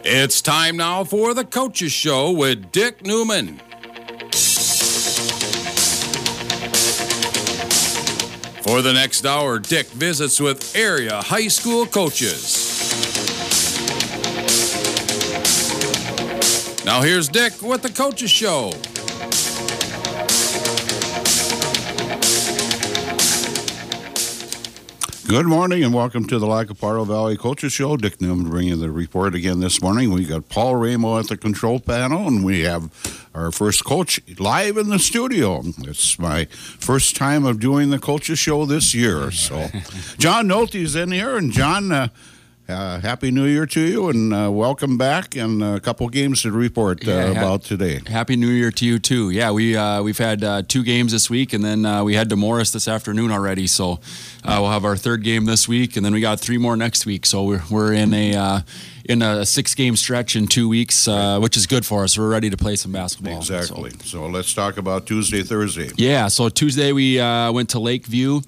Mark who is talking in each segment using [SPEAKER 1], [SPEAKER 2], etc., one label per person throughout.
[SPEAKER 1] It's time now for the Coaches Show with Dick Newman. For the next hour, Dick visits with area high school coaches. Now here's Dick with the Coaches Show.
[SPEAKER 2] Good morning and welcome to the Lacaparo Valley Coaches Show. Dick Newman bringing you the report again this morning. We got Paul Ramo at the control panel, and we have our first coach live in the studio. It's my first time of doing the Coaches Show this year. So John Nolte's in here, and John, Happy New Year to you, and welcome back, and a couple games to report about today.
[SPEAKER 3] Happy New Year to you, too. Yeah, we've had 2 games this week, and then we head to Morris this afternoon already, so we'll have our 3rd game this week, and then we got 3 more next week, so we're in a 6-game stretch in 2 weeks, which is good for us. We're ready to play some basketball.
[SPEAKER 2] Exactly. So let's talk about Tuesday, Thursday.
[SPEAKER 3] Yeah, so Tuesday we went to Lakeview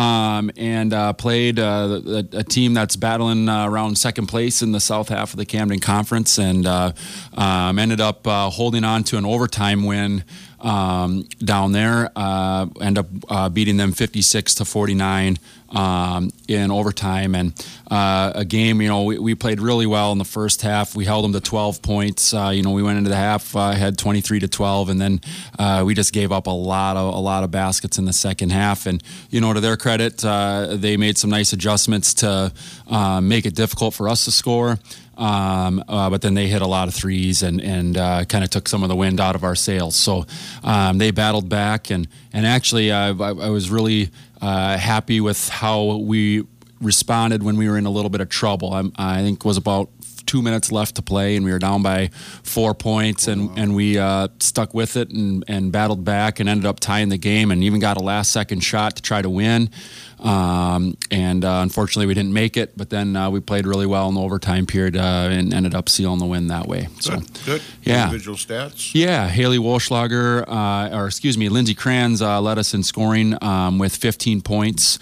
[SPEAKER 3] and played a team that's battling around second place in the south half of the Camden Conference, and ended up holding on to an overtime win down there. End up beating them 56-49 in overtime, and a game, we played really well in the first half. We held them to 12 points. We went into the half, had 23-12, and then we just gave up a lot of baskets in the second half. And to their credit, they made some nice adjustments to make it difficult for us to score. But then they hit a lot of threes and kind of took some of the wind out of our sails. So they battled back, and actually I was really happy with how we responded when we were in a little bit of trouble. I think it was about 2 minutes left to play, and we were down by 4 points, and we stuck with it and battled back and ended up tying the game, and even got a last-second shot to try to win. Unfortunately, we didn't make it, but then we played really well in the overtime period and ended up sealing the win that way.
[SPEAKER 2] Good.
[SPEAKER 3] Yeah.
[SPEAKER 2] Individual stats?
[SPEAKER 3] Yeah. Haley Walschlager, Lindsey Kranz led us in scoring with 15 points.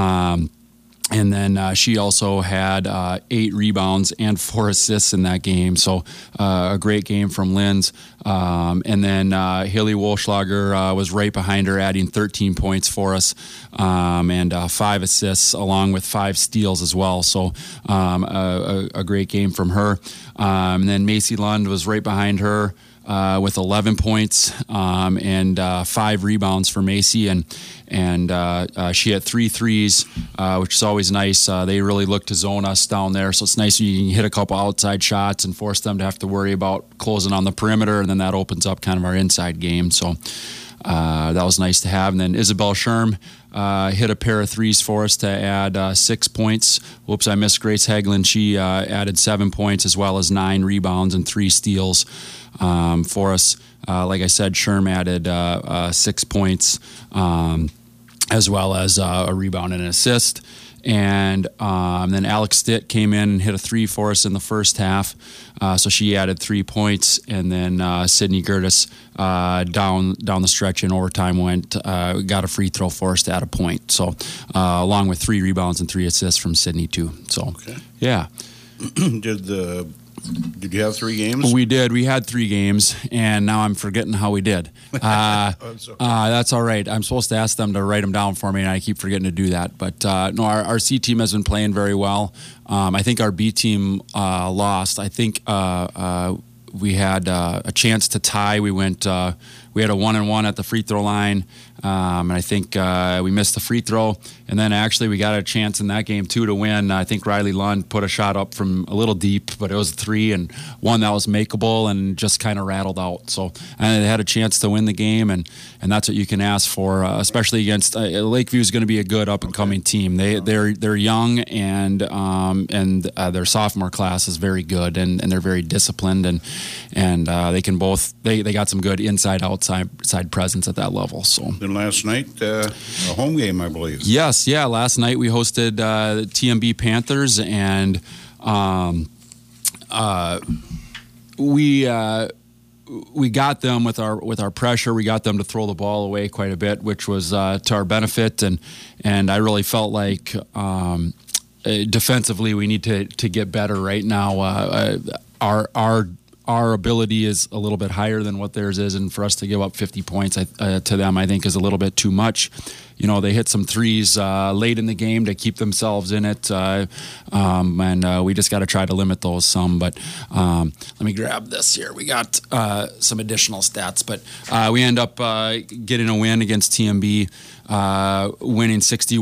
[SPEAKER 3] And then she also had 8 rebounds and 4 assists in that game. So a great game from Linz. And then Haley Walschlager was right behind her, adding 13 points for us and 5 assists along with 5 steals as well. So a great game from her. And then Macy Lund was right behind her with 11 points and 5 rebounds for Macy, and she had 3 threes, which is always nice. They really look to zone us down there, so it's nice you can hit a couple outside shots and force them to have to worry about closing on the perimeter, and then that opens up kind of our inside game. So that was nice to have. And then Isabel Sherm hit a pair of threes for us to add 6 points. Whoops, I missed Grace Hagelin. She added 7 points as well as 9 rebounds and 3 steals for us. Like I said, Sherm added 6 points as well as a rebound and an assist. And then Alex Stitt came in and hit a 3 for us in the first half. So she added 3 points. And then Sydney Gertis down the stretch in overtime got a free throw for us to add a point. So along with 3 rebounds and 3 assists from Sydney too. So, okay. Yeah.
[SPEAKER 2] Did you have 3 games?
[SPEAKER 3] We did. We had 3 games, and now I'm forgetting how we did. That's all right. I'm supposed to ask them to write them down for me, and I keep forgetting to do that. But no, our C team has been playing very well. I think our B team lost. I think we had a chance to tie. We had a 1-and-1 at the free throw line. And I think we missed the free throw. And then actually we got a chance in that game, too, to win. I think Riley Lund put a shot up from a little deep, but it was a 3 and one that was makeable and just kind of rattled out. So and they had a chance to win the game, and that's what you can ask for, especially against Lakeview is going to be a good up-and-coming team. They're young, and their sophomore class is very good, and they're very disciplined, and they can both they got some good inside-outside presence at that level. So.
[SPEAKER 2] And last night, a home game, I believe.
[SPEAKER 3] Yes, yeah. Last night we hosted the TMB Panthers, and we got them with our pressure. We got them to throw the ball away quite a bit, which was to our benefit. And I really felt like defensively we need to get better right now. our ability is a little bit higher than what theirs is, and for us to give up 50 points to them, I think is a little bit too much. They hit some threes late in the game to keep themselves in it, and we just got to try to limit those some. But let me grab this here. We got some additional stats, but we end up getting a win against TMB, winning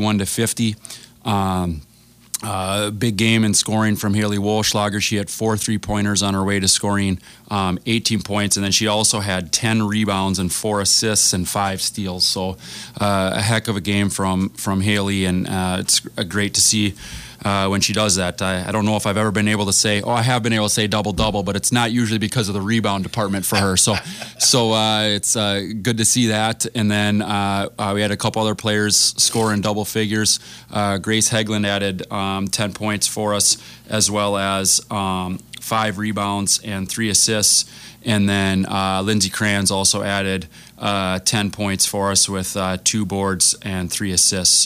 [SPEAKER 3] 61-50. Big game in scoring from Haley Wolschlager. She had 4 3-pointers on her way to scoring 18 points, and then she also had 10 rebounds and 4 assists and 5 steals. So a heck of a game from Haley, and it's great to see when she does that. I don't know if I've ever been able to say, I have been able to say double-double, but it's not usually because of the rebound department for her. So it's good to see that. And then we had a couple other players score in double figures. Grace Hegland added 10 points for us, as well as 5 rebounds and 3 assists. And then Lindsey Kranz also added 10 points for us with 2 boards and 3 assists.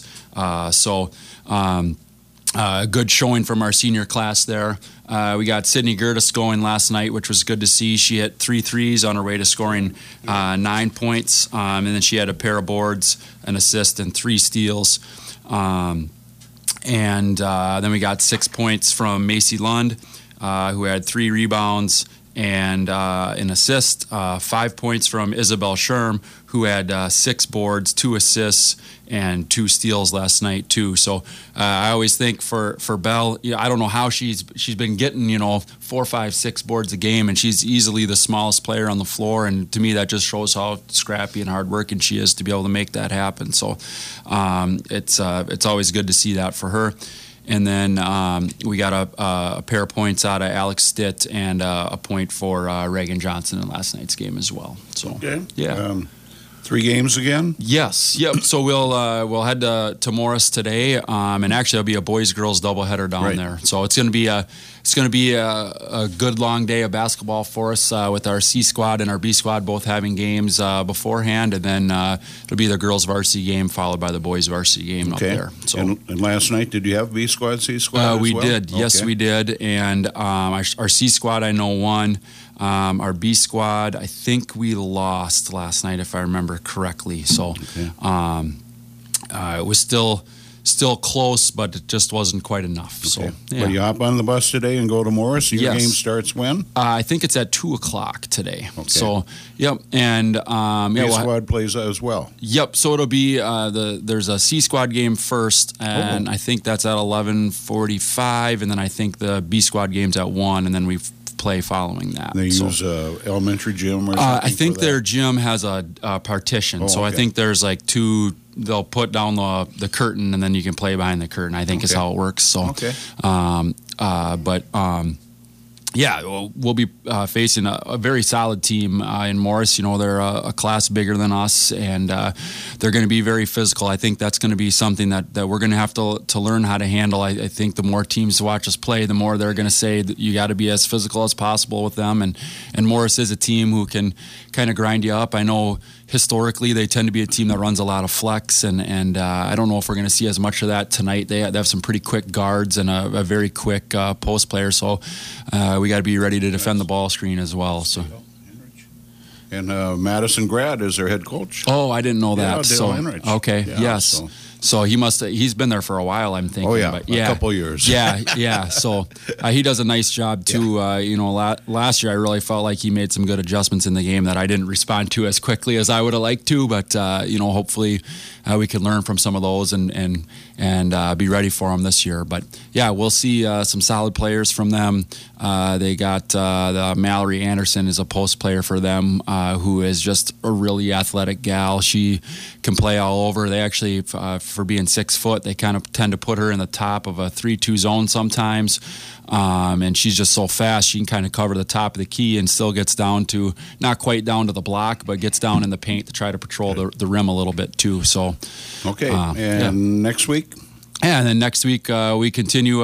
[SPEAKER 3] Good showing from our senior class there. We got Sydney Gertis going last night, which was good to see. She hit 3 threes on her way to scoring 9 points, and then she had a pair of boards, an assist, and 3 steals. And then we got 6 points from Macy Lund, who had 3 rebounds and an assist. 5 points from Isabel Sherm, who had 6 boards, 2 assists, and 2 steals last night too. So I always think for Belle, I don't know how she's been getting 4, 5, 6 boards a game, and she's easily the smallest player on the floor. And to me, that just shows how scrappy and hardworking she is to be able to make that happen. So it's always good to see that for her. And then we got a pair of points out of Alex Stitt and a point for Reagan Johnson in last night's game as well. So
[SPEAKER 2] okay,
[SPEAKER 3] yeah.
[SPEAKER 2] 3 games again?
[SPEAKER 3] Yes. Yep. So we'll head to Morris today, and actually it'll be a boys-girls doubleheader down there. So it's going to be a good long day of basketball for us with our C squad and our B squad both having games beforehand, and then it'll be the girls varsity game followed by the boys varsity game up there. So
[SPEAKER 2] and last night, did you have B squad, C squad?
[SPEAKER 3] We did. Okay. Yes, we did. And our C squad I know won. Our B squad, I think we lost last night, if I remember correctly. So it was still close, but it just wasn't quite enough.
[SPEAKER 2] Okay.
[SPEAKER 3] So, yeah.
[SPEAKER 2] Well, you hop on the bus today and go to Morris. Your game starts when?
[SPEAKER 3] I think it's at 2:00 today.
[SPEAKER 2] Okay.
[SPEAKER 3] So, yep. And
[SPEAKER 2] B squad plays as well.
[SPEAKER 3] Yep. So it'll be there's a C squad game first, and I think that's at 11:45, and then I think the B squad game's at 1, and then we play following that.
[SPEAKER 2] They use elementary gym or something?
[SPEAKER 3] I think their gym has a partition. So I think there's like 2, they'll put down the curtain and then you can play behind the curtain, I think is how it works. So, yeah, we'll be facing a very solid team in Morris. They're a class bigger than us, and they're going to be very physical. I think that's going to be something that we're going to have to learn how to handle. I think the more teams watch us play, the more they're going to say that you got to be as physical as possible with them. And Morris is a team who can kind of grind you up. I know historically they tend to be a team that runs a lot of flex, and I don't know if we're going to see as much of that tonight. They have some pretty quick guards and a very quick post player, so we got to be ready to defend the ball screen as well. So.
[SPEAKER 2] And Madison Grad is their head coach.
[SPEAKER 3] Oh, I didn't know that.
[SPEAKER 2] Dale Henrich.
[SPEAKER 3] Okay,
[SPEAKER 2] yeah,
[SPEAKER 3] yes. So he's been there for a while, I'm thinking.
[SPEAKER 2] Oh, yeah,
[SPEAKER 3] but
[SPEAKER 2] a couple years.
[SPEAKER 3] Yeah. So he does a nice job, too. Last year I really felt like he made some good adjustments in the game that I didn't respond to as quickly as I would have liked to. But, hopefully we can learn from some of those and be ready for them this year. But, yeah, we'll see some solid players from them. They got the Mallory Anderson is a post player for them who is just a really athletic gal. She can play all over. They actually, for being 6 foot, they kind of tend to put her in the top of a 3-2 zone sometimes. And she's just so fast, she can kind of cover the top of the key and still gets down to, not quite down to the block, but gets down in the paint to try to patrol the rim a little bit too. So,
[SPEAKER 2] okay. Next week?
[SPEAKER 3] Yeah, and then next week we continue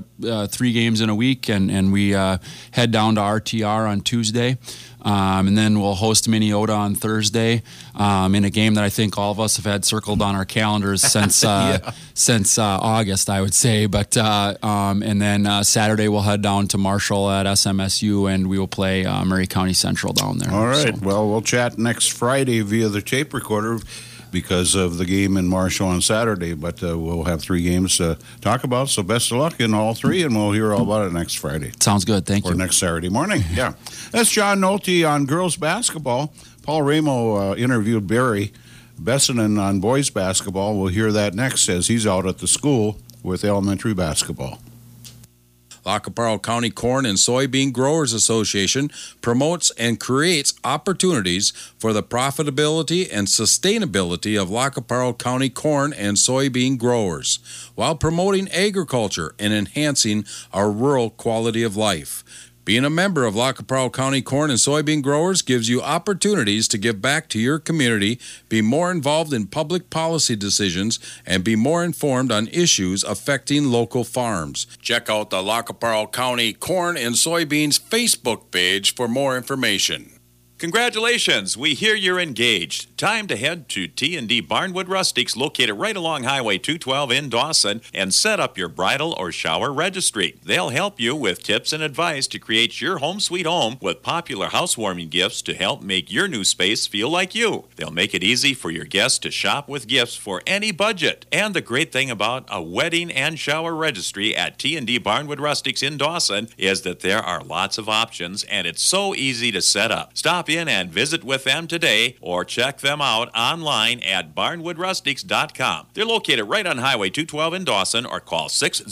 [SPEAKER 3] 3 games in a week, and we head down to RTR on Tuesday. And then we'll host Minnesota on Thursday in a game that I think all of us have had circled on our calendars since since August, I would say. But and then Saturday we'll head down to Marshall at SMSU, and we will play Murray County Central down there.
[SPEAKER 2] All right.
[SPEAKER 3] So.
[SPEAKER 2] Well, we'll chat next Friday via the tape recorder because of the game in Marshall on Saturday. But we'll have 3 games to talk about. So best of luck in all 3, and we'll hear all about it next Friday.
[SPEAKER 3] Sounds good. Thank you.
[SPEAKER 2] Or next Saturday morning. Yeah. That's John Nolte on girls basketball. Paul Ramo interviewed Barry Bessinen on boys basketball. We'll hear that next as he's out at the school with elementary basketball.
[SPEAKER 1] Lackaparro County Corn and Soybean Growers Association promotes and creates opportunities for the profitability and sustainability of Lackaparro County corn and soybean growers, while promoting agriculture and enhancing our rural quality of life. Being a member of Lackaparro County Corn and Soybean Growers gives you opportunities to give back to your community, be more involved in public policy decisions, and be more informed on issues affecting local farms. Check out the Lackaparro County Corn and Soybeans Facebook page for more information.
[SPEAKER 4] Congratulations, we hear you're engaged. Time to head to T&D Barnwood Rustics, located right along Highway 212 in Dawson, and set up your bridal or shower registry. They'll help you with tips and advice to create your home sweet home with popular housewarming gifts to help make your new space feel like you. They'll make it easy for your guests to shop with gifts for any budget. And the great thing about a wedding and shower registry at T&D Barnwood Rustics in Dawson is that there are lots of options, and it's so easy to set up. Stop in and visit with them today, or check them out online at barnwoodrustics.com. They're located right on Highway 212 in Dawson, or call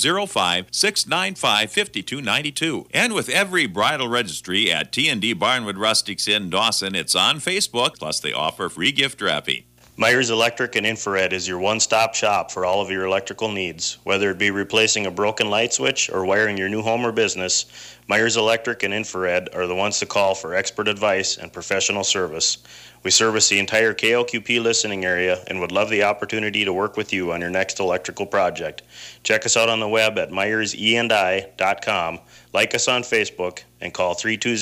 [SPEAKER 4] 605-695-5292. And with every bridal registry at T&D Barnwood Rustics in Dawson, it's on Facebook, plus they offer free gift wrapping.
[SPEAKER 5] Myers Electric and Infrared is your one-stop shop for all of your electrical needs. Whether it be replacing a broken light switch or wiring your new home or business, Myers Electric and Infrared are the ones to call for expert advice and professional service. We service the entire KLQP listening area and would love the opportunity to work with you on your next electrical project. Check us out on the web at myersendi.com, like us on Facebook, and call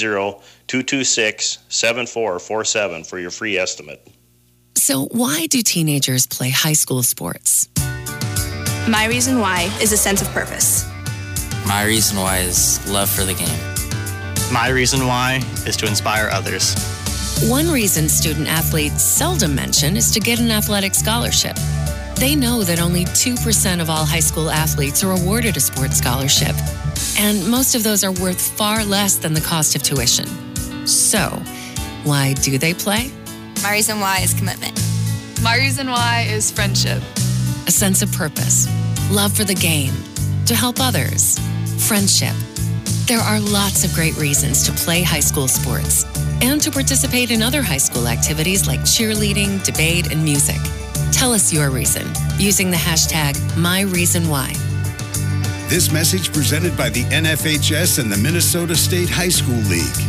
[SPEAKER 5] 320-226-7447 for your free estimate.
[SPEAKER 6] So why do teenagers play high school sports?
[SPEAKER 7] My reason why is a sense of purpose.
[SPEAKER 8] My reason why is love for the game.
[SPEAKER 9] My reason why is to inspire others.
[SPEAKER 6] One reason student athletes seldom mention is to get an athletic scholarship. They know that only 2% of all high school athletes are awarded a sports scholarship, and most of those are worth far less than the cost of tuition. So, why do they play?
[SPEAKER 7] My reason why is commitment.
[SPEAKER 10] My reason why is friendship.
[SPEAKER 6] A sense of purpose, love for the game, to help others, friendship. There are lots of great reasons to play high school sports and to participate in other high school activities like cheerleading, debate, and music. Tell us your reason using the hashtag #MyReasonWhy.
[SPEAKER 11] This message presented by the NFHS and the Minnesota State High School League.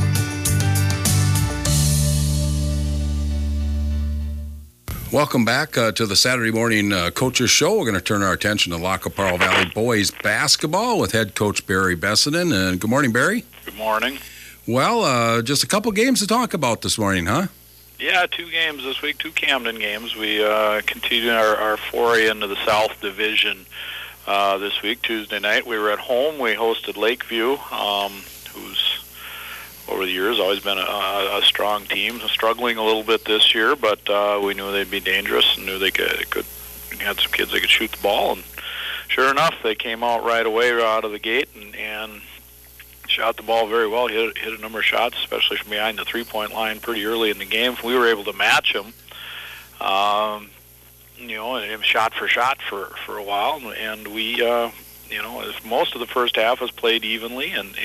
[SPEAKER 1] Welcome back to the Saturday morning Coaches Show. We're going to turn our attention to Lackaparro Valley boys basketball with head coach Barry Bessinen. And good morning, Barry.
[SPEAKER 12] Good morning.
[SPEAKER 1] Well, just a couple games to talk about this morning, huh?
[SPEAKER 12] Yeah, 2 games this week, 2 Camden games. We continued our foray into the South Division this week. Tuesday night, we were at home. We hosted Lakeview, who's over the years always been a strong team, struggling a little bit this year, but we knew they'd be dangerous and knew they could had some kids that could shoot the ball, and sure enough, they came out right away out of the gate and shot the ball very well. Hit a number of shots, especially from behind the three-point line pretty early in the game. We were able to match them, and shot for shot for a while, and we, most of the first half was played evenly, and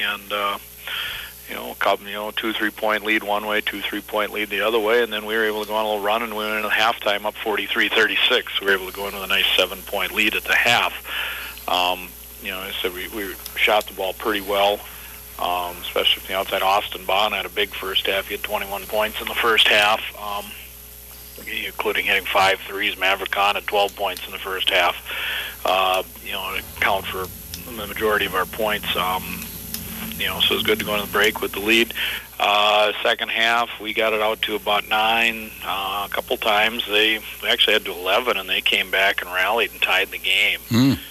[SPEAKER 12] 2 3-point lead one way, 2 3-point lead the other way, and then we were able to go on a little run, and we went into halftime up 43-36. We were able to go in with a nice 7-point lead at the half. I said we shot the ball pretty well, especially from the outside. Austin Bond had a big first half. He had 21 points in the first half, including hitting 5 threes. Maverick Khan had 12 points in the first half. account for the majority of our points. So it was good to go into the break with the lead. Second half, we got it out to about 9. A couple times they actually had to 11, and they came back and rallied and tied the game.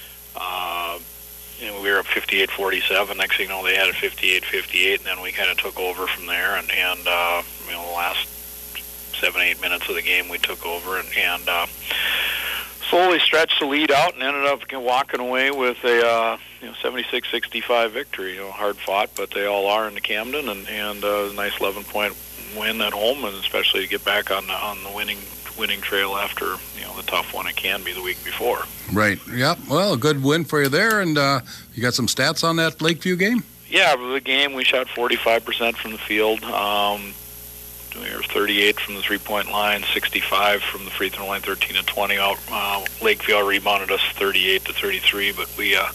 [SPEAKER 12] We were up 58-47. Next thing you know, they had it 58-58, and then we kind of took over from there. And the last 7-8 minutes of the game, we took over and slowly stretched the lead out and ended up walking away with a 76-65 victory. Hard fought, but they all are in the Camden, and a nice 11-point win at home, and especially to get back on the winning trail after the tough one it can be the week before.
[SPEAKER 1] Right. Yep. Well, a good win for you there, and you got some stats on that Lakeview game?
[SPEAKER 12] Yeah, the game we shot 45% from the field. We were 38 from the three-point line, 65 from the free throw line, 13 and 20 out. Lakeview rebounded us 38-33, but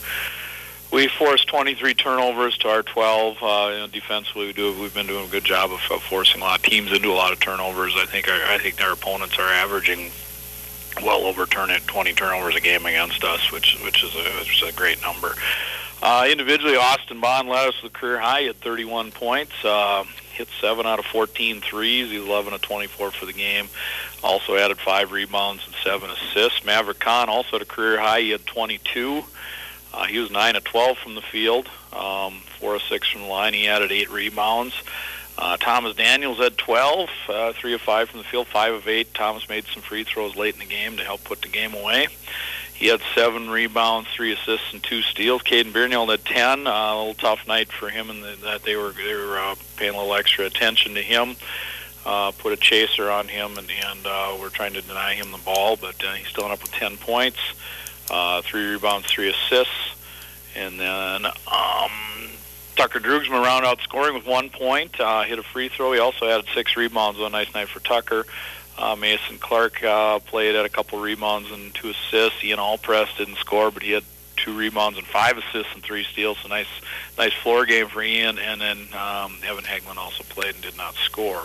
[SPEAKER 12] we forced 23 turnovers to our 12. Defensively, we've been doing a good job of forcing a lot of teams into a lot of turnovers. I think our opponents are averaging well over 20 turnovers a game against us, which is a great number. Individually, Austin Bond led us with a career high at 31 points. Hit 7 out of 14 threes. He's 11 of 24 for the game. Also added 5 rebounds and 7 assists. Maverick Kahn also at a career high. He had 22. He was 9 of 12 from the field, 4 of 6 from the line. He added 8 rebounds. Thomas Daniels had 12, 3 of 5 from the field, 5 of 8. Thomas made some free throws late in the game to help put the game away. He had 7 rebounds, 3 assists, and 2 steals. Caden Beernell had 10. A little tough night for him in that they were paying a little extra attention to him. Put a chaser on him, and we're trying to deny him the ball, but he still ended up with 10 points, 3 rebounds, 3 assists. And then Tucker Drugsma rounded out scoring with 1 point, hit a free throw. He also added 6 rebounds. A nice night for Tucker. Mason Clark played at a couple rebounds and 2 assists. Ian Allpress didn't score, but he had 2 rebounds and 5 assists and 3 steals. So nice floor game for Ian. And then Evan Hegman also played and did not score.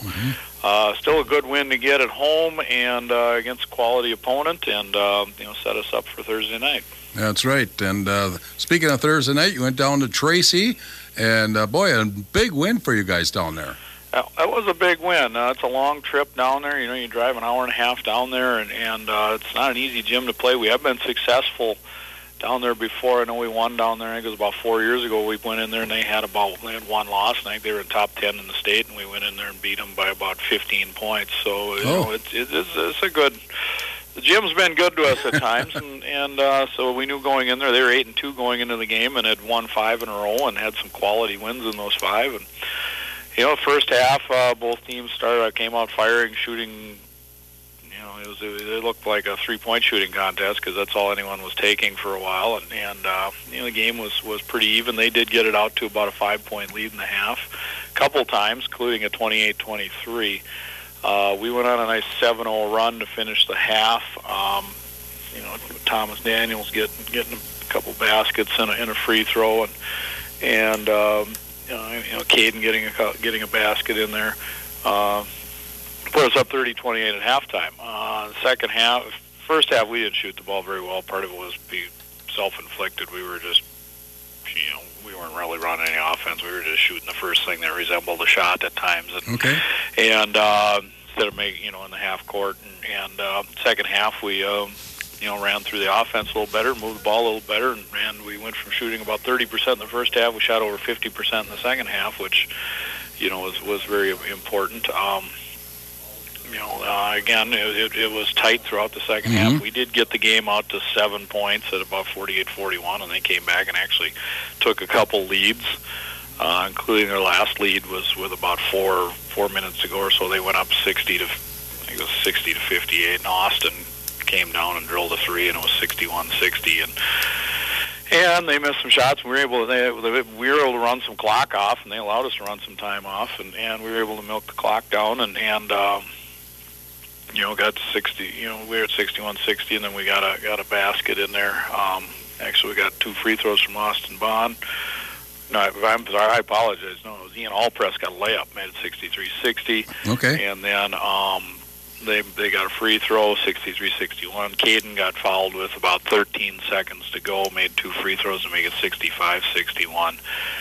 [SPEAKER 12] So still a good win to get at home and against a quality opponent, and set us up for Thursday night.
[SPEAKER 1] That's right. And speaking of Thursday night, you went down to Tracy, and boy, a big win for you guys down there.
[SPEAKER 12] That was a big win. It's a long trip down there. You drive an hour and a half down there, and it's not an easy gym to play. We have been successful down there before. I know we won down there. I think it was about 4 years ago. We went in there, and they had 1 loss. And I think they were in top 10 in the state, and we went in there and beat them by about 15 points. So it's a good. The gym's been good to us at times, and so we knew going in there. They were 8-2 going into the game, and had won 5 in a row, and had some quality wins in those 5. And first half, both teams came out firing, shooting. It looked like a 3-point shooting contest because that's all anyone was taking for a while, and the game was pretty even. They did get it out to about a 5-point lead in the half, a couple times, including a 28-23. We went on a nice 7-0 run to finish the half. Thomas Daniels getting a couple baskets and a free throw, and Caden getting a basket in there. Put us up 30-28 at halftime. Second half, first half, we didn't shoot the ball very well. Part of it was self-inflicted. We were just, we weren't really running any offense. We were just shooting the first thing that resembled a shot at times. And instead of making, in the half court. And second half, we, ran through the offense a little better, moved the ball a little better, and we went from shooting about 30% in the first half. We shot over 50% in the second half, which, was very important. Again, it was tight throughout the second half. We did get the game out to 7 points at about 48-41, and they came back and actually took a couple leads, including their last lead was with about 4 minutes to go or so. They went up 60 to 58, and Austin came down and drilled a 3, and it was 61-60, and they missed some shots. We were able to run some clock off, and they allowed us to run some time off, and we were able to milk the clock down, and got to 60. We were at 61-60, and then we got a basket in there. Actually, we got 2 free throws from Austin Bond. No, I'm sorry, I apologize. No, it was Ian Allpress got a layup, made it 63-60.
[SPEAKER 1] Okay.
[SPEAKER 12] And then they got a free throw, 63-61. Caden got fouled with about 13 seconds to go, made 2 free throws to make it 65-61.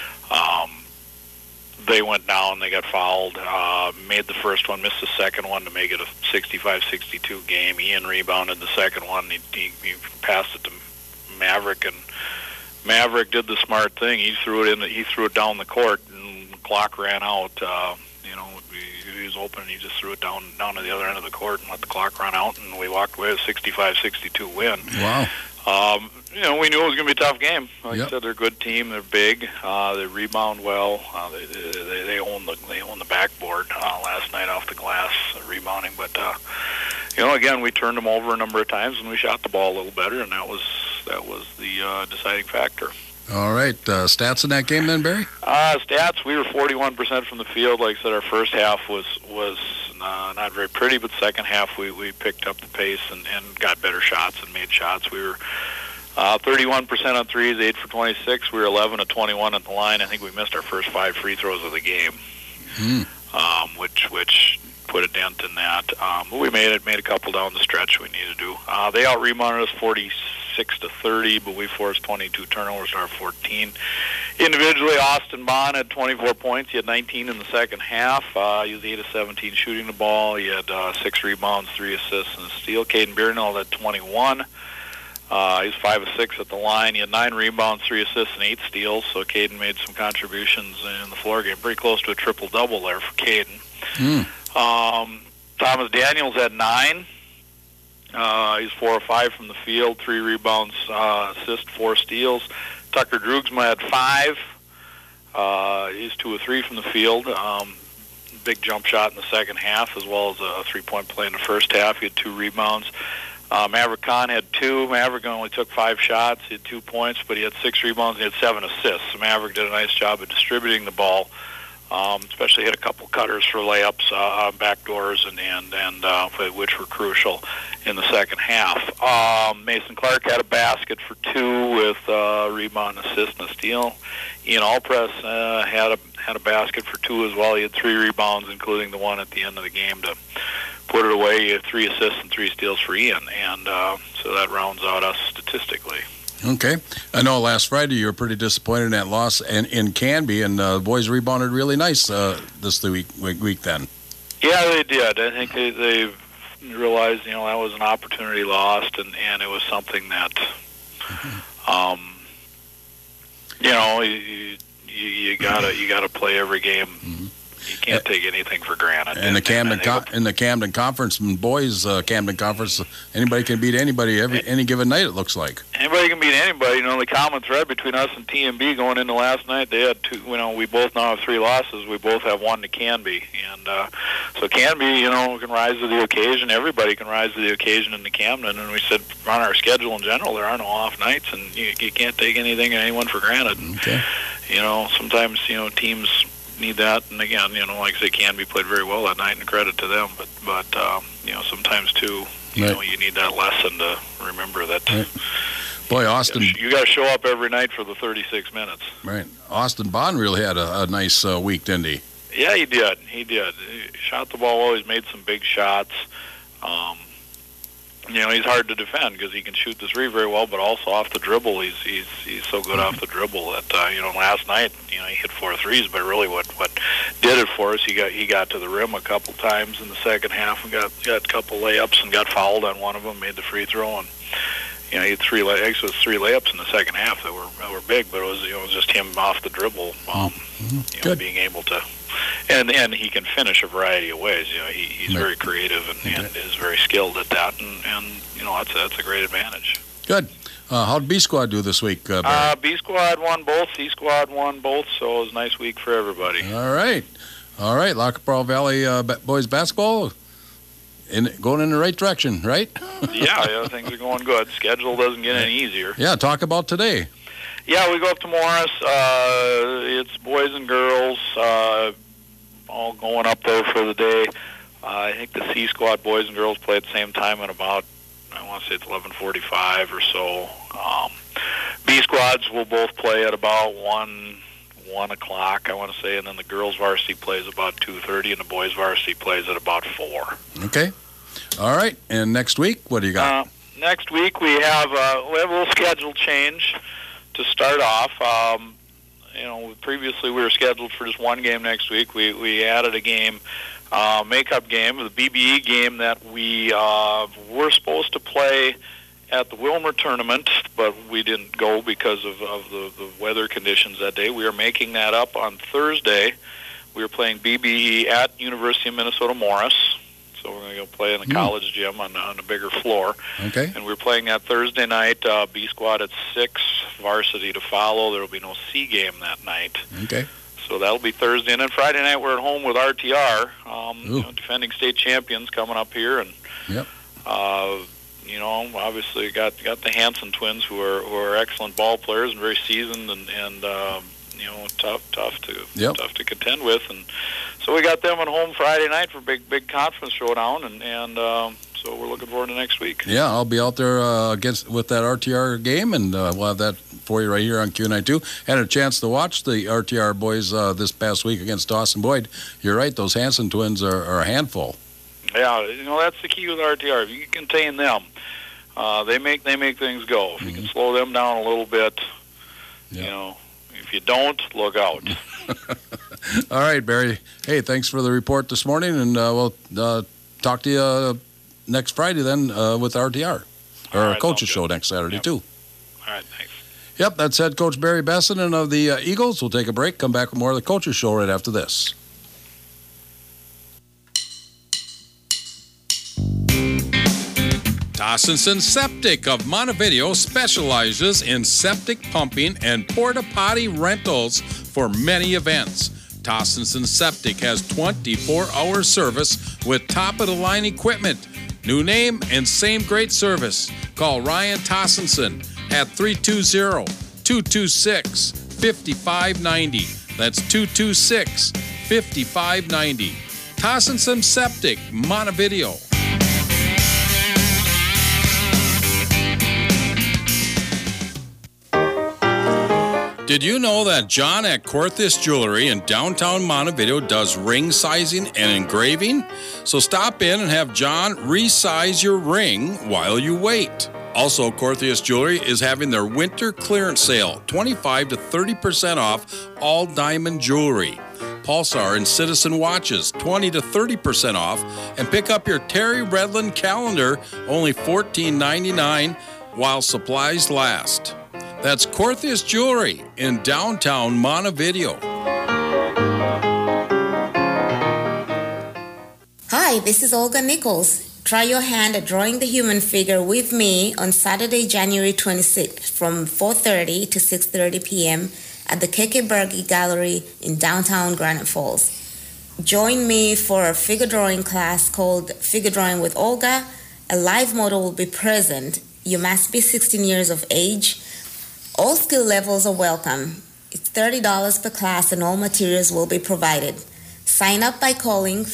[SPEAKER 12] They went down, they got fouled, made the first one, missed the second one to make it a 65-62 game. Ian rebounded the second one. He passed it to Maverick, and Maverick did the smart thing. He threw it down the court, and the clock ran out. He was open, and he just threw it down to the other end of the court and let the clock run out, and we walked away with a 65-62 win.
[SPEAKER 1] Wow.
[SPEAKER 12] We knew it was going to be a tough game. Like I said, they're a good team. They're big. They rebound well. They own the backboard last night off the glass, rebounding. But again, we turned them over a number of times, and we shot the ball a little better, and that was the deciding factor.
[SPEAKER 1] All right, stats in that game then, Barry?
[SPEAKER 12] Stats, we were 41% from the field. Like I said, our first half was not very pretty, but second half we picked up the pace and got better shots and made shots. We were 31% on threes, 8 for 26. We were 11 of 21 at the line. I think we missed our first 5 free throws of the game, which put a dent in that. But we made a couple down the stretch we needed to do. They out-rebounded us 46-30, but we forced 22 turnovers to our 14. Individually, Austin Bond had 24 points. He had 19 in the second half. He was 8 of 17 shooting the ball. He had 6 rebounds, 3 assists, and a steal. Caden Beardnell had 21. He was 5 of 6 at the line. He had 9 rebounds, 3 assists, and 8 steals. So Caden made some contributions in the floor game. Pretty close to a triple-double there for Caden. Thomas Daniels had 9. He's 4 of 5 from the field, 3 rebounds, assist, 4 steals. Tucker Drugsma had 5. He's 2 of 3 from the field. Big jump shot in the second half, as well as a 3-point play in the first half. He had 2 rebounds. Maverick Kahn had 2. Maverick only took 5 shots. He had 2 points, but he had 6 rebounds and he had 7 assists. So Maverick did a nice job of distributing the ball, especially hit a couple cutters for layups, backdoors, and which were crucial in the second half. Mason Clark had a basket for 2 with rebound, assist, and a steal. Ian Allpress had a basket for 2 as well. He had 3 rebounds, including the one at the end of the game to put it away. He had 3 assists and 3 steals for Ian, and so that rounds out us statistically.
[SPEAKER 1] Okay. I know last Friday you were pretty disappointed in that loss in Canby, and the boys rebounded really nice this week then.
[SPEAKER 12] Yeah, they did. I think they realized, that was an opportunity lost, and it was something that, you gotta play every game. You can't take anything for granted.
[SPEAKER 1] In the Camden Conference, boys Camden Conference, anybody can beat anybody any given night. It looks like
[SPEAKER 12] anybody can beat anybody. The common thread between us and TMB going into last night, they had 2. We both now have 3 losses. We both have 1 to Canby, and so Canby, can rise to the occasion. Everybody can rise to the occasion in the Camden. And we said on our schedule in general, there are no off nights, and you can't take anything and anyone for granted.
[SPEAKER 1] Okay.
[SPEAKER 12] Sometimes teams need that, and again, like I say, Canby played very well that night, and credit to them. But sometimes too, you need that lesson to remember that.
[SPEAKER 1] Right. Boy, Austin,
[SPEAKER 12] you got to show up every night for the 36 minutes.
[SPEAKER 1] Right. Austin Bond really had a nice week, didn't he?
[SPEAKER 12] Yeah, he did. He shot the ball well. He's made some big shots. He's hard to defend because he can shoot the 3 very well, but also off the dribble, he's so good off the dribble that last night he hit 4 threes, but really what did it for us, he got to the rim a couple times in the second half and got a couple layups and got fouled on one of them, made the free throw, and he had 3 layups in the second half that were big, but it was just him off the dribble, being able to. And he can finish a variety of ways. He's very creative and is very skilled at that, and that's a great advantage.
[SPEAKER 1] Good. How did B Squad do this week, Barry?
[SPEAKER 12] B Squad won both. C Squad won both. So it was a nice week for everybody.
[SPEAKER 1] All right. Lac-Qui-Parle Valley boys basketball going in the right direction, right?
[SPEAKER 12] Yeah, things are going good. Schedule doesn't get any easier.
[SPEAKER 1] Yeah, talk about today.
[SPEAKER 12] Yeah, we go up to Morris. It's boys and girls all going up there for the day. I think the C Squad boys and girls play at the same time at about, I want to say it's 11:45 or so. B Squads will both play at about 1 o'clock, I want to say, and then the girls varsity plays about 2:30, and the boys varsity plays at about 4.
[SPEAKER 1] Okay. All right, and next week, what do you got?
[SPEAKER 12] Next week we have a little schedule change to start off. Previously we were scheduled for just one game next week. We added a game, makeup game, the BBE game that we were supposed to play at the Wilmer tournament, but we didn't go because of the weather conditions that day. We are making that up on Thursday. We are playing BBE at University of Minnesota Morris. So we're going to go play in the college gym on a bigger floor.
[SPEAKER 1] Okay.
[SPEAKER 12] And we're playing that Thursday night, B squad at 6, varsity to follow. There will be no C game that night.
[SPEAKER 1] Okay.
[SPEAKER 12] So that'll be Thursday. And then Friday night we're at home with RTR, defending state champions coming up here. And,
[SPEAKER 1] yep.
[SPEAKER 12] Obviously got the Hansen twins who are excellent ball players and very seasoned and tough to contend with. And so we got them at home Friday night for big conference showdown, and so we're looking forward to next week.
[SPEAKER 1] Yeah, I'll be out there with that RTR game, and we'll have that for you right here on Q92. Had a chance to watch the RTR boys this past week against Dawson Boyd. You're right; those Hansen twins are a handful.
[SPEAKER 12] Yeah, that's the key with RTR. If you can contain them, they make things go. If you can slow them down a little bit, if you don't, look out.
[SPEAKER 1] All right, Barry. Hey, thanks for the report this morning, and we'll talk to you next Friday then with RTR. Or Coach's Show next Saturday, too.
[SPEAKER 12] All right, thanks.
[SPEAKER 1] Yep, that's head coach Barry Bessinen of the Eagles. We'll take a break, come back with more of the Coach's Show right after this. Tossinson Septic of Montevideo specializes in septic pumping and porta potty rentals for many events. Tossinson Septic has 24-hour service with top-of-the-line equipment. New name and same great service. Call Ryan Tossinson at 320-226-5590. That's 226-5590. Tossinson Septic, Montevideo. Did you know that John at Corthus Jewelry in downtown Montevideo does ring sizing and engraving? So stop in and have John resize your ring while you wait. Also, Corthus Jewelry is having their winter clearance sale, 25 to 30% off all diamond jewelry. Pulsar and Citizen watches, 20 to 30% off. And pick up your Terry Redland calendar, only $14.99 while supplies last. That's Corthus Jewelry in downtown Montevideo.
[SPEAKER 13] Hi, this is Olga Nichols. Try your hand at drawing the human figure with me on Saturday, January 26th from 4:30 to 6:30 p.m. at the K.K. Berge Gallery in downtown Granite Falls. Join me for a figure drawing class called Figure Drawing with Olga. A live model will be present. You must be 16 years of age. All skill levels are welcome. It's $30 per class and all materials will be provided. Sign up by calling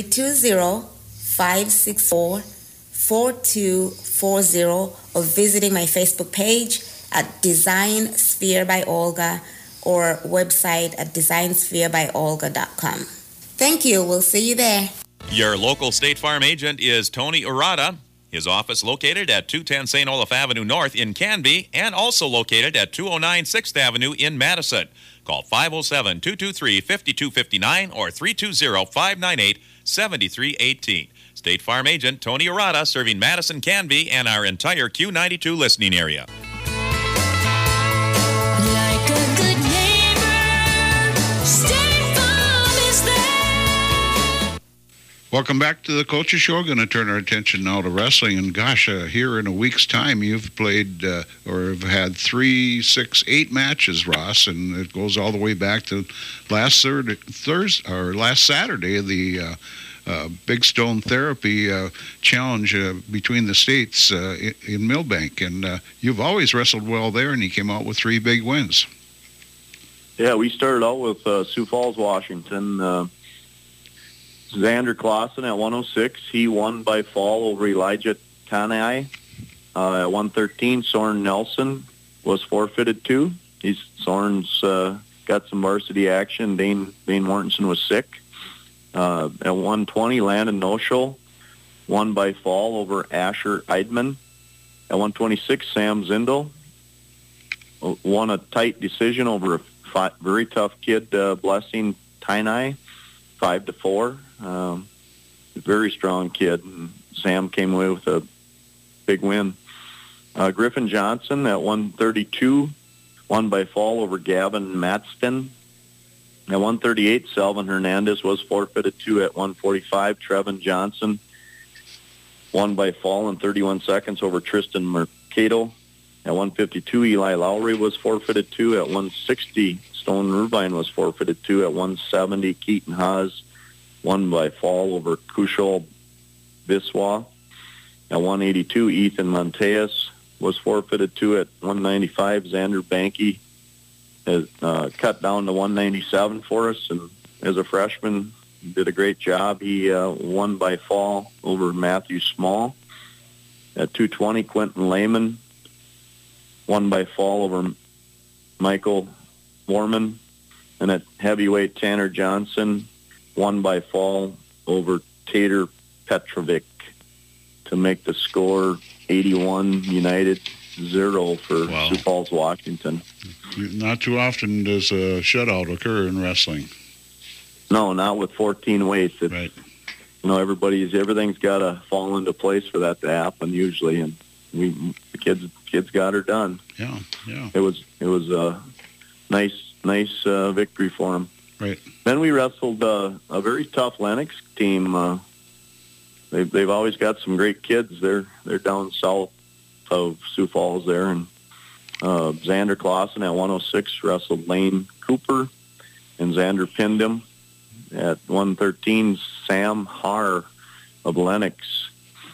[SPEAKER 13] 320-564-4240 or visiting my Facebook page at Design Sphere by Olga or website at designspherebyolga.com. Thank you. We'll see you there.
[SPEAKER 4] Your local State Farm agent is Tony Urata. His office located at 210 St. Olaf Avenue North in Canby and also located at 209 6th Avenue in Madison. Call 507-223-5259 or 320-598-7318. State Farm agent Tony Urata serving Madison, Canby, and our entire Q92 listening area.
[SPEAKER 14] Like a good neighbor, State Farm is there.
[SPEAKER 2] Welcome back to the Coach's Show. Going to turn our attention now to wrestling. And gosh, here in a week's time, you've played or have had 3, 6, 8 matches, Ross, and it goes all the way back to last Saturday, the Big Stone Therapy Challenge between the states in Millbank. And you've always wrestled well there, and you came out with 3 big wins.
[SPEAKER 15] Yeah, we started out with Sioux Falls, Washington. Xander Clausen at 106. He won by fall over Elijah Tanai. At 113, Soren Nelson was forfeited too. Soren's got some varsity action. Dane Mortensen was sick. At 120, Landon Noschel won by fall over Asher Eidman. At 126, Sam Zindel won a tight decision over a very tough kid, Blessing Tainai, 5-4. Very strong kid. And Sam came away with a big win. Griffin Johnson at 132 won by fall over Gavin Matston. At 138, Selvin Hernandez was forfeited 2. At 145, Trevin Johnson won by fall in 31 seconds over Tristan Mercado. At 152, Eli Lowry was forfeited 2. At 160, Stone Irvine was forfeited 2. At 170, Keaton Haas won by fall over Kushal Biswa. At 182, Ethan Monteas was forfeited 2. At 195, Xander Banky has cut down to 197 for us, and as a freshman, did a great job. He won by fall over Matthew Small. At 220, Quentin Lehman won by fall over Michael Warman. And at heavyweight, Tanner Johnson won by fall over Tater Petrovic to make the score 81 United 0 for Sioux Falls, Washington.
[SPEAKER 2] Not too often does a shutout occur in wrestling.
[SPEAKER 15] No, not with 14 weights.
[SPEAKER 2] Right.
[SPEAKER 15] You know, everything's got to fall into place for that to happen usually, and the kids got her done.
[SPEAKER 2] Yeah, yeah.
[SPEAKER 15] It was a nice victory for them.
[SPEAKER 2] Right.
[SPEAKER 15] Then we wrestled a very tough Lennox team. They've always got some great kids. They're down south of Sioux Falls there, and Xander Clausen at 106 wrestled Lane Cooper, and Xander pinned him. At 113, Sam Haar of Lennox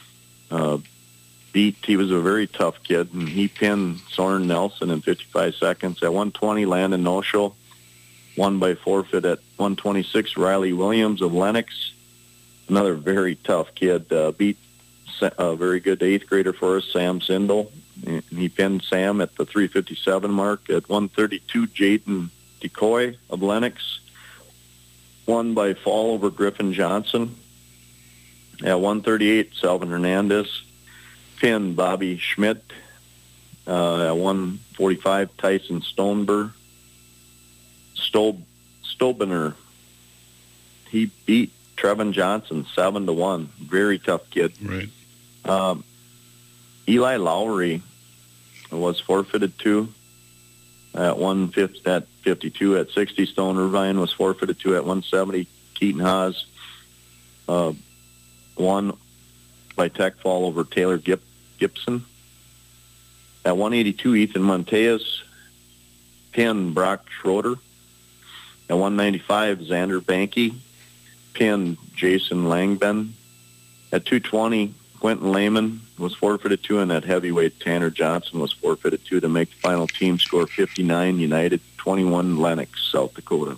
[SPEAKER 15] he was a very tough kid, and he pinned Soren Nelson in 55 seconds. At 120, Landon Noshel won by forfeit. At 126, Riley Williams of Lennox, another very tough kid, beat a very good 8th grader for us, Sam Sindel. And he pinned Sam at the 357 mark. At 132, Jaden Decoy of Lennox won by fall over Griffin Johnson. At 138, Selvin Hernandez pinned Bobby Schmidt. At 145, Tyson Stoneber. Stobener, he beat Trevin Johnson 7-1. Very tough kid.
[SPEAKER 2] Right.
[SPEAKER 15] Eli Lowry was forfeited 2. At 52. At 60, Stone Irvine was forfeited 2. At 170, Keaton Haas won by tech fall over Taylor Gibson. At 182, Ethan Monteas pinned Brock Schroeder. At 195, Xander Banky pinned Jason Langben. At 220, Quentin Lehman was forfeited 2, and at heavyweight, Tanner Johnson was forfeited 2 to make the final team score 59 United, 21 Lennox, South Dakota.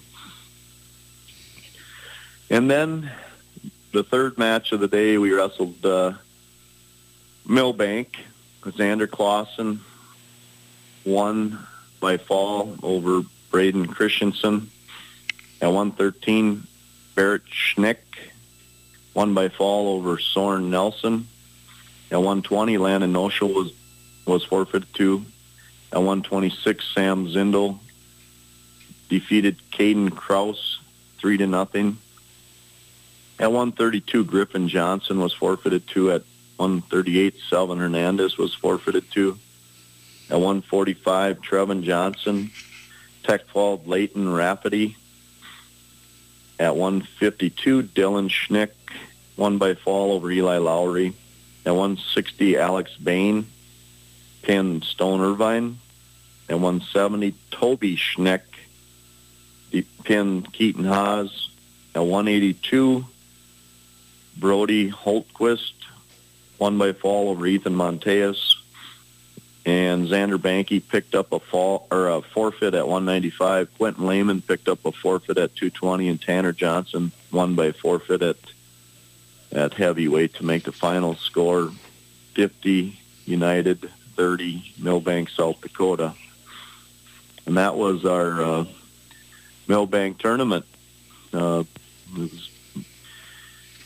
[SPEAKER 15] And then the third match of the day, we wrestled Millbank. Xander Clausen won by fall over Braden Christensen. At 113, Barrett Schnick won by fall over Soren Nelson. At 120, Landon Noshel was forfeited 2. At 126, Sam Zindel defeated Caden Kraus 3-0. At 132, Griffin Johnson was forfeited 2. At 138, Selvin Hernandez was forfeited 2. At 145, Trevin Johnson tech fouled Leighton Rafferty. At 152, Dylan Schnick won by fall over Eli Lowry. At 160, Alex Bain pinned Stone Irvine. At 170, Toby Schnick pinned Keaton Haas. At 182, Brody Holtquist won by fall over Ethan Monteas. And Xander Banky picked up a forfeit at 195. Quentin Lehman picked up a forfeit at 220, and Tanner Johnson won by forfeit at heavyweight to make the final score 50 United, 30 Millbank, South Dakota. And that was our Millbank tournament. It was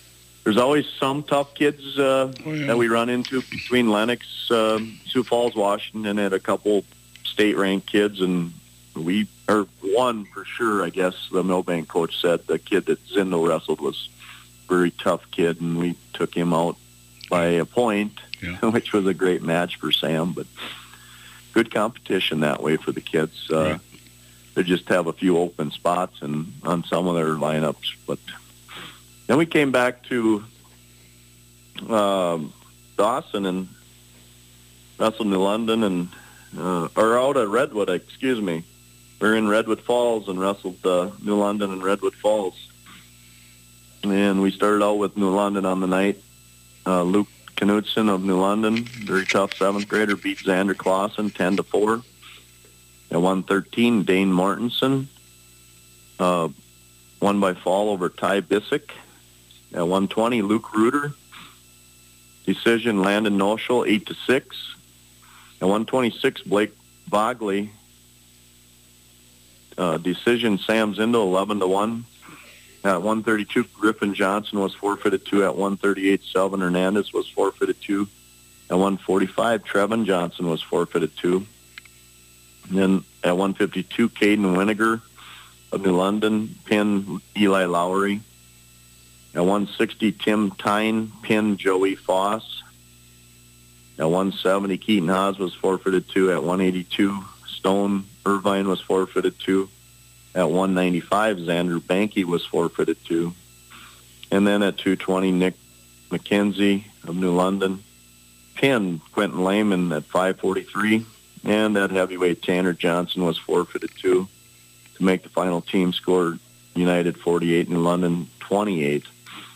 [SPEAKER 15] there's always some tough kids that we run into between Lennox, Sioux Falls, Washington, and a couple state-ranked kids, and one for sure, I guess the Millbank coach said the kid that Zindo wrestled was a very tough kid, and we took him out by a point, which was a great match for Sam, but good competition that way for the kids. They just have a few open spots and on some of their lineups. But then we came back to Dawson and wrestled New London and or out at Redwood, excuse me. We were in Redwood Falls and wrestled New London and Redwood Falls. And we started out with New London on the night. Luke Knudsen of New London, very tough 7th grader, beat Xander Clausen 10-4. At 113, Dane Mortensen won by fall over Ty Bissick. At 120, Luke Reuter. Decision, Landon Noschel 8-6. At 126, Blake Bogley. Decision, Sam Zindo 11-1. At 132, Griffin Johnson was forfeited 2. At 138, Selvin Hernandez was forfeited 2. At 145, Trevin Johnson was forfeited 2. And then at 152, Caden Winiger of New London pinned Eli Lowry. At 160, Tim Tyne pinned Joey Foss. At 170, Keaton Haas was forfeited 2. At 182, Stone Irvine was forfeited 2. At 195, Xander Banky was forfeited 2. And then at 220, Nick McKenzie of New London pinned Quentin Lehman at 543. And at heavyweight, Tanner Johnson was forfeited 2 to make the final team score United 48, New London 28.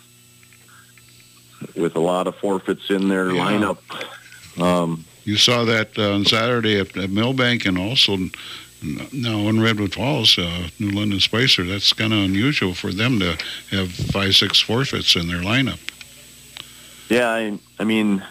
[SPEAKER 15] With a lot of forfeits in their lineup.
[SPEAKER 2] You saw that on Saturday at Millbank and also now in Redwood Falls, New London Spicer. That's kind of unusual for them to have 5-6 forfeits in their lineup.
[SPEAKER 15] Yeah, I mean,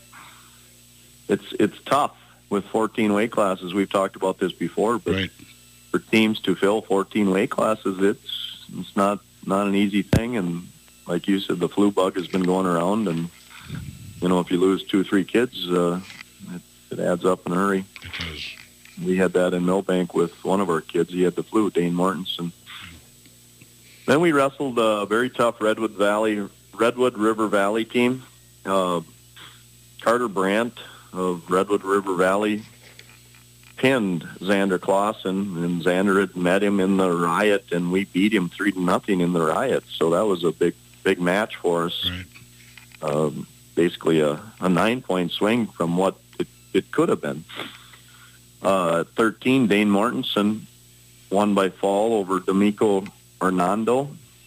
[SPEAKER 15] it's tough with 14 weight classes. We've talked about this before, but for teams to fill 14 weight classes, it's not an easy thing. And like you said, the flu bug has been going around, and if you lose 2 or 3 kids, it adds up in a hurry. We had that in Millbank with one of our kids. He had the flu, Dane Mortensen. Then we wrestled a very tough Redwood River Valley team. Carter Brandt of Redwood River Valley pinned Xander Clausen, and Xander had met him in the Riot, and we beat him 3-0 in the Riot. So that was a big match for us. Basically a 9-point swing from what it could have been. 13, Dane Mortensen won by fall over D'Amico Hernando.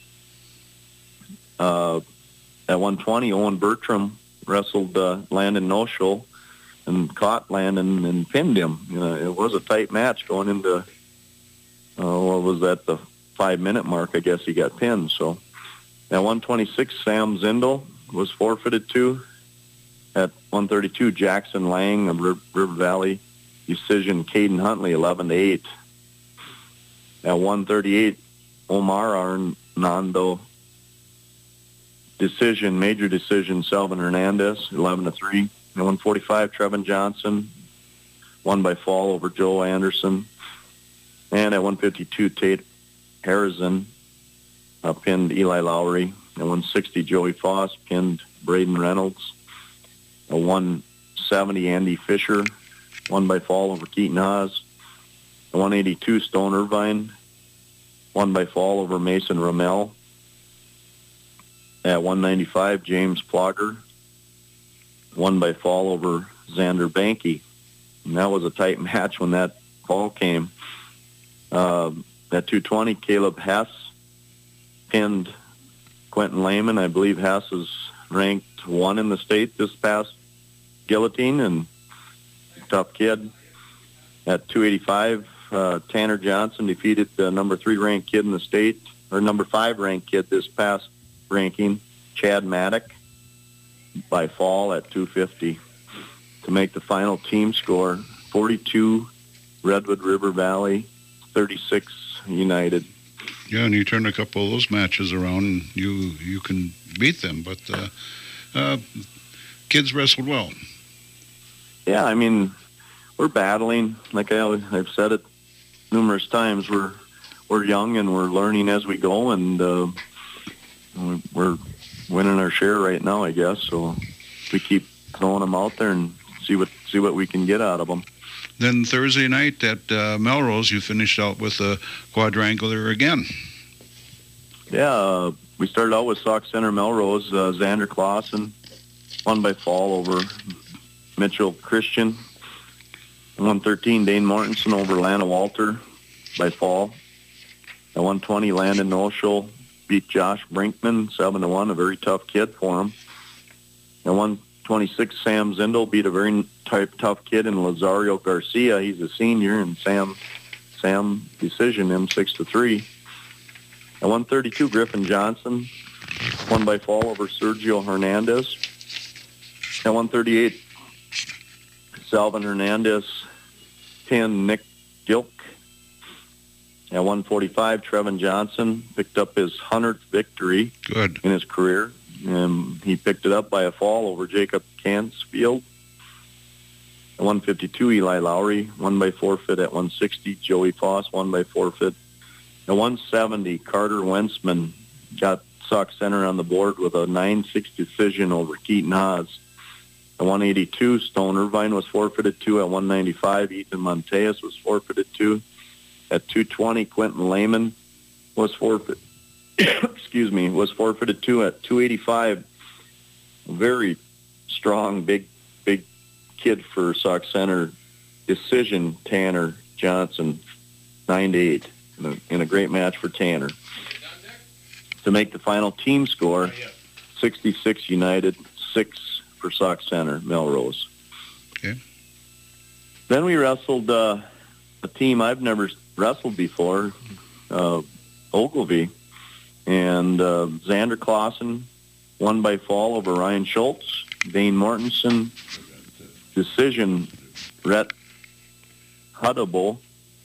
[SPEAKER 15] At 120, Owen Bertram wrestled Landon Noschel and caught Landon and pinned him. It was a tight match going into, what was that, the 5-minute mark, I guess he got pinned. So at 126, Sam Zindel was forfeited 2. At 132, Jackson Lang of River Valley. Decision, Caden Huntley, 11-8. At 138, Omar Arnando. Major decision, Selvin Hernandez, 11-3. At 145, Trevin Johnson won by fall over Joe Anderson. And at 152, Tate Harrison pinned Eli Lowry. At 160, Joey Foss pinned Braden Reynolds. At 170, Andy Fisher won by fall over Keaton Haas. At 182, Stone Irvine won by fall over Mason Ramel. At 195, James Plogger won by fall over Xander Banky. And that was a tight match when that fall came. At 220, Caleb Hess pinned Quentin Lehman. I believe Hess is ranked 1 in the state this past guillotine, and tough kid. At 285, Tanner Johnson defeated the number 3 ranked kid in the state, or number 5 ranked kid this past ranking, Chad Maddock, by fall at 250 to make the final team score 42 Redwood River Valley, 36 United.
[SPEAKER 2] Yeah, and you turn a couple of those matches around, and you can beat them, but kids wrestled well.
[SPEAKER 15] Yeah, I mean, we're battling. Like I've said it numerous times. We're young and we're learning as we go, and we're winning our share right now, I guess. So we keep throwing them out there and see what we can get out of them.
[SPEAKER 2] Then Thursday night at Melrose, you finished out with a quadrangular again.
[SPEAKER 15] Yeah, we started out with Sauk Center Melrose. Xander Clausen won by fall over Mitchell Christian. 113, Dane Mortensen over Lana Walter by fall. At 120, Landon Noschel beat Josh Brinkman 7-1, a very tough kid for him. At 126, Sam Zindel beat a very tough kid in Lazario Garcia. He's a senior, and Sam decisioned him 6-3. At 132, Griffin Johnson won by fall over Sergio Hernandez. At 138, Salvin Hernandez pinned Nick Gilk. At 145, Trevin Johnson picked up his 100th victory in his career. And he picked it up by a fall over Jacob Cansfield. At 152, Eli Lowry won by forfeit. At 160, Joey Foss won by forfeit. At 170, Carter Wentzman got Sauk Center on the board with a 9-6 decision over Keaton Haas. At 182, Stone Irvine was forfeited 2. At 195, Ethan Monteas was forfeited 2. At 220, Quentin Lehman was forfeited. was forfeited 2. At 285, very strong, big kid for Sauk Center, decision Tanner Johnson, 9-8 in a great match for Tanner. To make the final team score, 66 United, 6 for Sauk Center, Melrose.
[SPEAKER 2] Okay.
[SPEAKER 15] Then we wrestled a team I've never wrestled before, Ogilvie, and Xander Clausen won by fall over Ryan Schultz. Dane Mortensen, decision Rhett Huddable,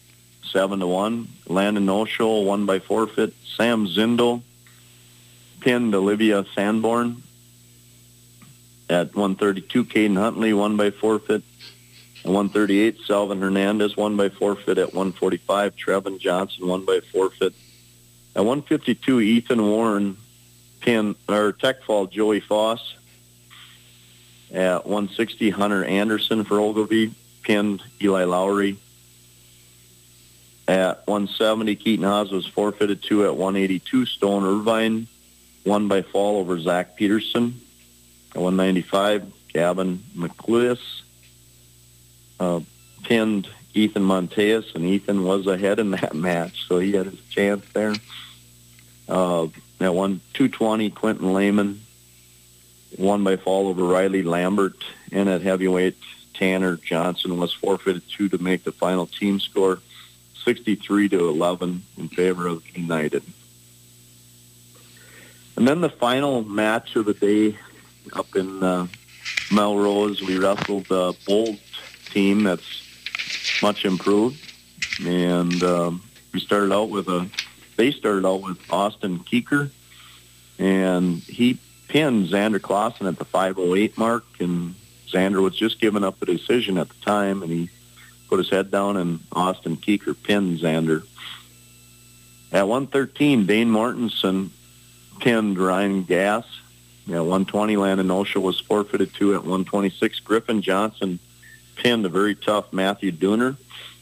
[SPEAKER 15] 7-1. Landon Noschel won by forfeit. Sam Zindel pinned Olivia Sanborn. At 132, Caden Huntley won by forfeit. At 138, Salvin Hernandez won by forfeit. At 145, Trevin Johnson won by forfeit. At 152, Ethan Warren tech fall Joey Foss. At 160, Hunter Anderson for Ogilvie pinned Eli Lowry. At 170, Keaton Haas was forfeited 2. At 182, Stone Irvine won by fall over Zach Peterson. At 195, Gavin McLewis pinned Ethan Monteas, and Ethan was ahead in that match, so he had his chance there. At 220, Quentin Lehman won by fall over Riley Lambert, and at heavyweight, Tanner Johnson was forfeited 2 to make the final team score 63-11 in favor of United. And then the final match of the day up in Melrose, we wrestled a Bold team that's much improved, and they started out with Austin Keeker, and he pinned Xander Clausen at the 5:08 mark, and Xander was just giving up a decision at the time, and he put his head down, and Austin Keeker pinned Xander. At 113, Dane Mortensen pinned Ryan Gass. At 120, Landon Noschel was forfeited 2. At 126, Griffin Johnson pinned a very tough Matthew Dooner.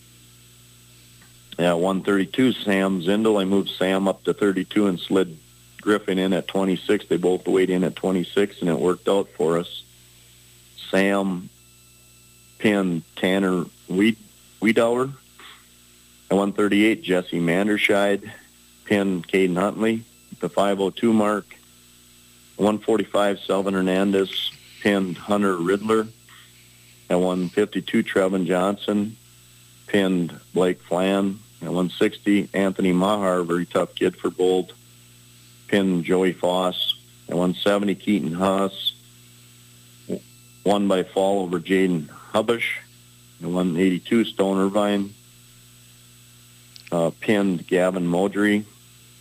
[SPEAKER 15] At 132, Sam Zindel. I moved Sam up to 32 and slid Griffin in at 26. They both weighed in at 26, and it worked out for us. Sam pinned Tanner Wiedauer. At 138, Jesse Manderscheid pinned Caden Huntley at the 5:02 mark. 145, Salvin Hernandez pinned Hunter Riddler. At 152, Trevin Johnson pinned Blake Flan. At 160, Anthony Mahar, very tough kid for Bold, pinned Joey Foss. At 170, Keaton Haas won by fall over Jaden Hubish. At 182, Stone Irvine pinned Gavin Modry.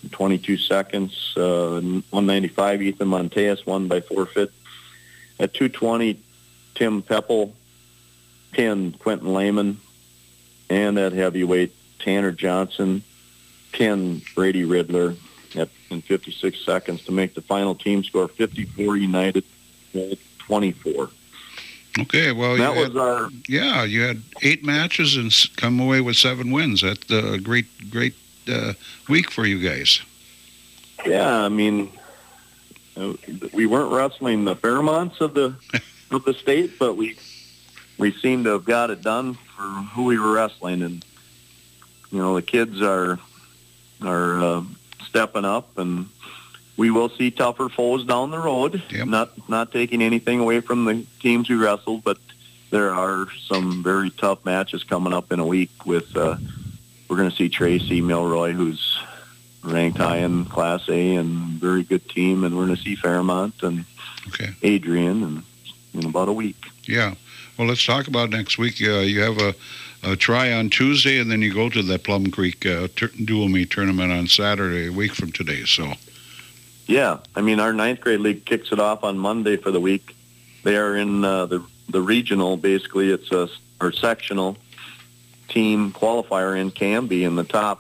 [SPEAKER 15] 22 seconds. 195, Ethan Monteas won by forfeit. At 220, Tim Peppel pinned Quentin Lehman. And at heavyweight, Tanner Johnson pinned Brady Riddler in 56 seconds to make the final team score 54 United, 24.
[SPEAKER 2] Okay, well, you had 8 matches and come away with 7 wins. That's a great week for you guys.
[SPEAKER 15] Yeah, I mean, we weren't wrestling the Fairmonts of the state, but we seem to have got it done for who we were wrestling, and the kids are stepping up, and we will see tougher foes down the road.
[SPEAKER 2] Yep.
[SPEAKER 15] Not taking anything away from the teams we wrestled, but there are some very tough matches coming up in a week. With we're going to see Tracy Milroy, who's ranked high in Class A and very good team, and we're going to see Fairmont and Adrian in about a week.
[SPEAKER 2] Yeah. Well, let's talk about next week. You have a try on Tuesday, and then you go to the Plum Creek Dual Meet tournament on Saturday, a week from today. So,
[SPEAKER 15] yeah, I mean, our 9th grade league kicks it off on Monday for the week. They are in the regional. Basically, it's our sectional team qualifier in Canby, and the top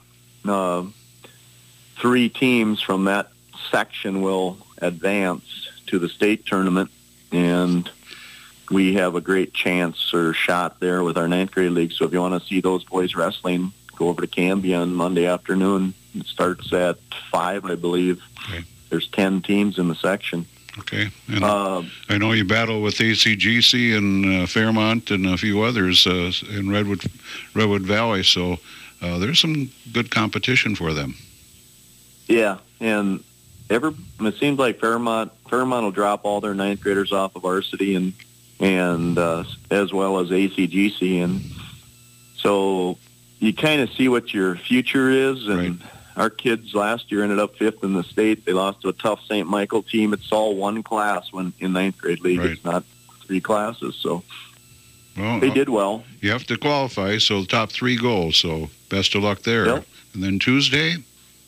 [SPEAKER 15] 3 teams from that section will advance to the state tournament, and we have a great chance or shot there with our 9th grade league. So if you want to see those boys wrestling, go over to Canby on Monday afternoon. It starts at 5, I believe.
[SPEAKER 2] Okay.
[SPEAKER 15] There's 10 teams in the section.
[SPEAKER 2] Okay. And I know you battle with ACGC and Fairmont and a few others in Redwood Valley, so there's some good competition for them.
[SPEAKER 15] Yeah, and it seems like Fairmont will drop all their 9th graders off of varsity and as well as ACGC, and so you kind of see what your future is. And our kids last year ended up 5th in the state. They lost to a tough St. Michael team. It's all one class when in 9th grade league. It's not 3 classes, so they did well.
[SPEAKER 2] You have to qualify, so the top 3 go. So best of luck there.
[SPEAKER 15] Yep.
[SPEAKER 2] And then Tuesday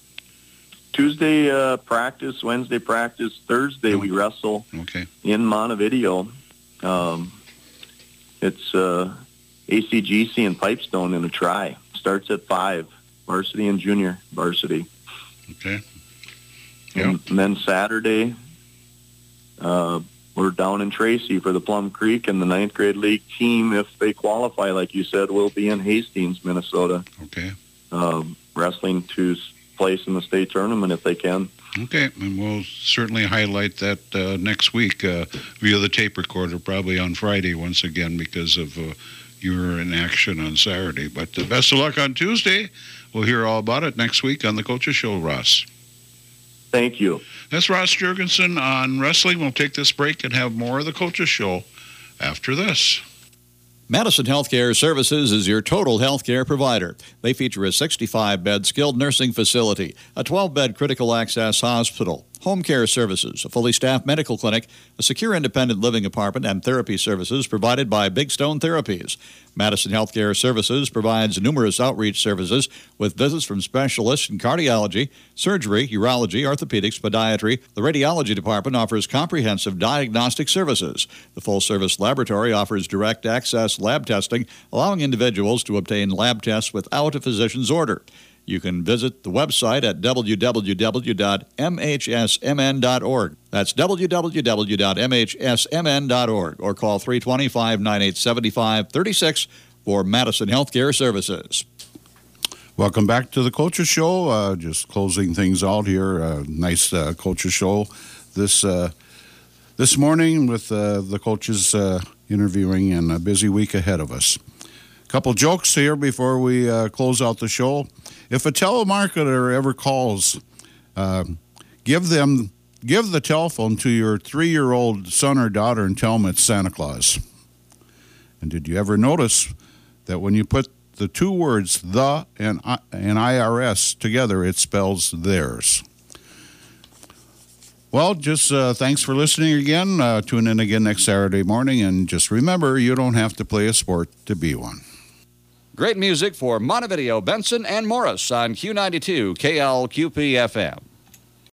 [SPEAKER 15] practice, Wednesday practice, Thursday we wrestle in Montevideo. It's ACGC and Pipestone in a try. Starts at 5, varsity and junior varsity.
[SPEAKER 2] Okay.
[SPEAKER 15] And then Saturday, we're down in Tracy for the Plum Creek, and the 9th grade league team, if they qualify, like you said, will be in Hastings, Minnesota.
[SPEAKER 2] Okay.
[SPEAKER 15] Wrestling to place in the state tournament if they can.
[SPEAKER 2] Okay, and we'll certainly highlight that next week via the tape recorder, probably on Friday once again because of you're in action on Saturday. But best of luck on Tuesday. We'll hear all about it next week on the Coaches Show, Ross.
[SPEAKER 15] Thank you.
[SPEAKER 2] That's Ross Jurgensen on wrestling. We'll take this break and have more of the Coaches Show after this.
[SPEAKER 16] Madison Healthcare Services is your total healthcare provider. They feature a 65-bed skilled nursing facility, a 12-bed critical access hospital, home care services, a fully staffed medical clinic, a secure independent living apartment, and therapy services provided by Big Stone Therapies. Madison Healthcare Services provides numerous outreach services with visits from specialists in cardiology, surgery, urology, orthopedics, podiatry. The radiology department offers comprehensive diagnostic services. The full-service laboratory offers direct access lab testing, allowing individuals to obtain lab tests without a physician's order. You can visit the website at www.mhsmn.org. That's www.mhsmn.org, or call 320-598-7536 for Madison Healthcare Services.
[SPEAKER 2] Welcome back to the Coaches Show. Just closing things out here. Nice Coaches Show this morning with the coaches interviewing, and a busy week ahead of us. A couple jokes here before we close out the show. If a telemarketer ever calls, give the telephone to your 3-year-old son or daughter and tell them it's Santa Claus. And did you ever notice that when you put the 2 words "the" and IRS together, it spells theirs? Well, just thanks for listening again. Tune in again next Saturday morning, and just remember, you don't have to play a sport to be one.
[SPEAKER 17] Great music for Montevideo, Benson, and Morris on Q92 KLQP FM.